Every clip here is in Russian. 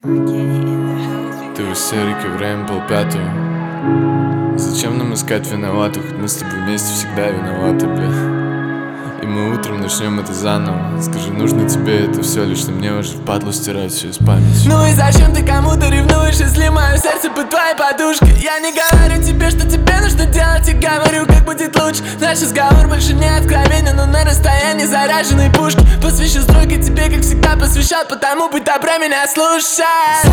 Ты в истерике, время 4:30. Зачем нам искать виноватых? Мы с тобой вместе всегда виноваты, бля. И мы утром начнем это заново. Скажи, нужно тебе это все, лишь что мне уже впадло стирать все из памяти. Ну и зачем ты кому-то ревнуешь, если мое сердце под твоей подушкой? Я не говорю тебе, что тебе нужно делать, и говорю, как будет лучше. Наш разговор больше не откровенен, но на расстоянии заряженной пушки. Посвящу стройки тебе, как всегда посвящал, потому будь добра меня слушай.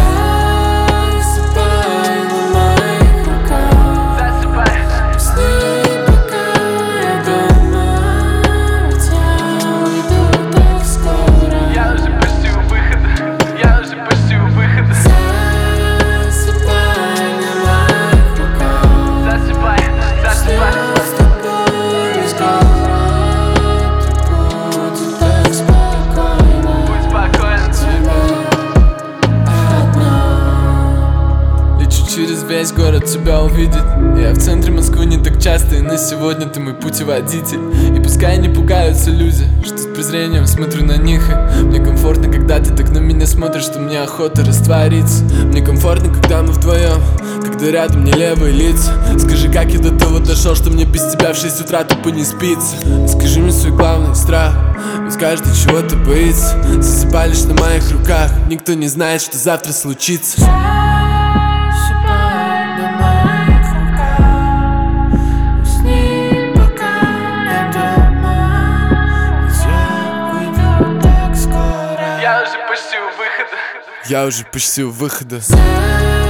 Засыпай на моих руках. Засыпай. Усни, пока я дома. Ведь я уйду так скоро. Я уже почти у выхода. Я уже почти у выхода. Засыпай на моих руках. Засыпай, засыпай. С тобой весь город. И будет так спокойно. Будь спокоен. Через весь город тебя увидеть. Я в центре Москвы не так часто, и на сегодня ты мой путеводитель. И пускай не пугаются люди, что с презрением смотрю на них. И мне комфортно, когда ты так на меня смотришь, что мне охота раствориться. Мне комфортно, когда мы вдвоем, когда рядом не левые лица. Скажи, как я до того дошел, что мне без тебя в 6 утра тупо не спится. Скажи мне свой главный страх, ведь каждый чего-то боится. Засыпай лишь на моих руках, никто не знает, что завтра случится. Я уже почти у выхода. Я уже почти у выхода.